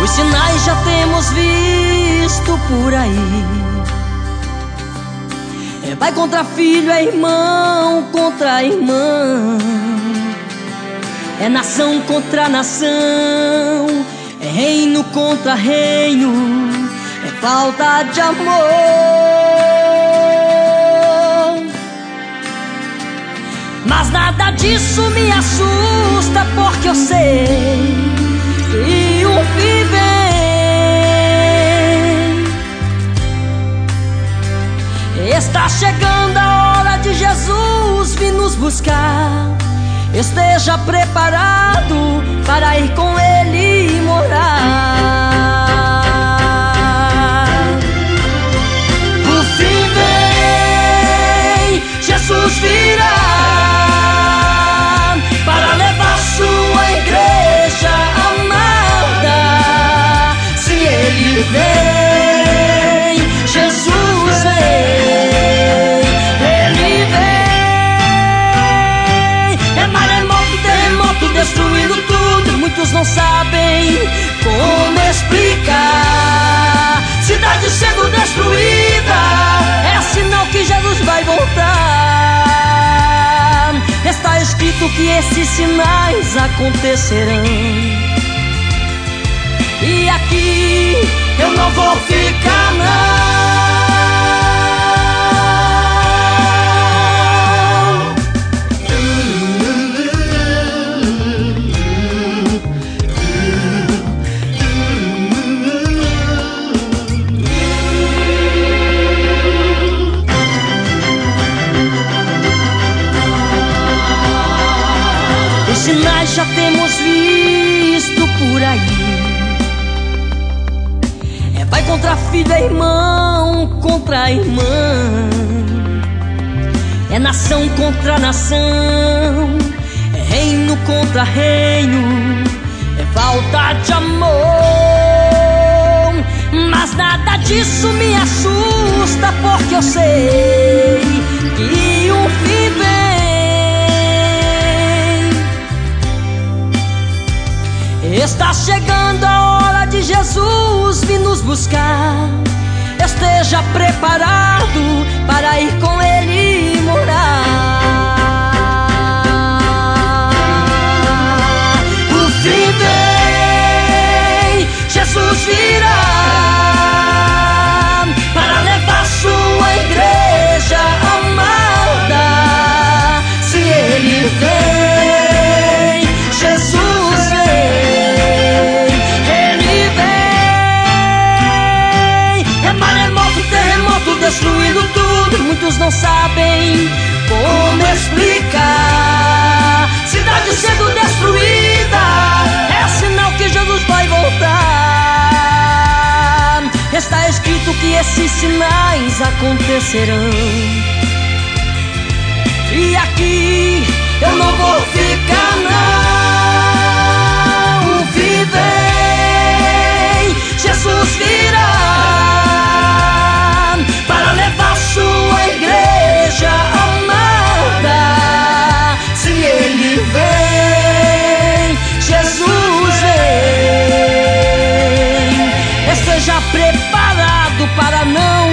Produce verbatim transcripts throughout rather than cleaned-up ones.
Os sinais já temos visto por aí. É pai contra filho, é irmão contra irmão, é nação contra nação, é reino contra reino, é falta de amor. Mas nada disso me assusta, porque eu sei que um fim vem. Está chegando a hora de Jesus vir nos buscar. Esteja preparado para ir com Ele morar. O fim vem, Jesus virá para levar sua igreja amada. Se Ele vem, Jesus vem, Ele vem. É maremoto, terremoto, destruindo tudo. Muitos não sabem como explicar. Cidade sendo destruída, é sinal que Jesus vai voltar. Está escrito que esses sinais acontecerão. E aqui eu não vou ficar não. Os sinais já temos visto por aí. É pai contra filho, é irmão contra irmã, é nação contra nação, é reino contra reino, é falta de amor. Mas nada disso me assusta, porque eu sei que um fim vem. Está chegando a hora de Jesus vir nos buscar. Esteja preparado para ir com Ele morar. O fim vem, Jesus virá para levar sua igreja amada. Se Ele vem, Jesus vem. Destruindo tudo, muitos não sabem como explicar. Cidade sendo destruída, é sinal que Jesus vai voltar. Está escrito que esses sinais acontecerão. E aqui eu não vou ficar não. O fim vem, Jesus virá para levar sua igreja amada. Se Ele vem, Jesus vem. Esteja preparado para não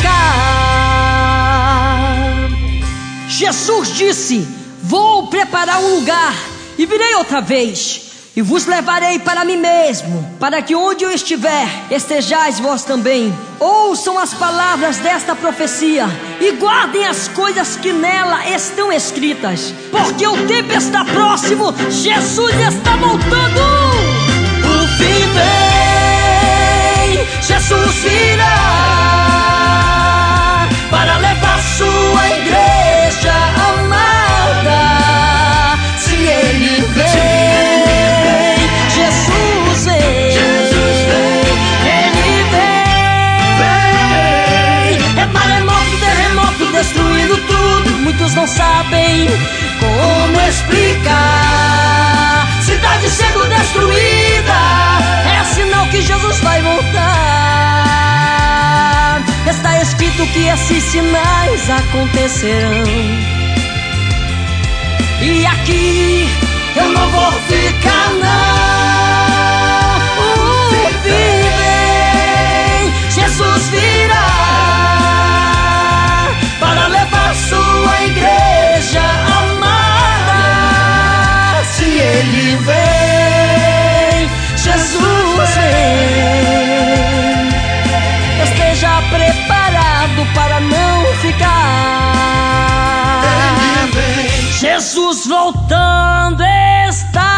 ficar. Jesus disse: vou preparar um lugar e virei outra vez, e vos levarei para mim mesmo, para que onde eu estiver, estejais vós também. Ouçam as palavras desta profecia e guardem as coisas que nela estão escritas, porque o tempo está próximo, Jesus está voltando. O fim vem, Jesus virá para levar sua igreja amada. Se Ele vem, Jesus vem, Jesus vem, Ele vem. É maremoto, terremoto, destruindo tudo. Muitos não sabem como explicar. Cidade sendo destruída, é sinal que Jesus vai voltar. Está escrito que esses sinais acontecerão. E aqui eu não vou ficar não. O fim preparado para não ficar. Jesus voltando está.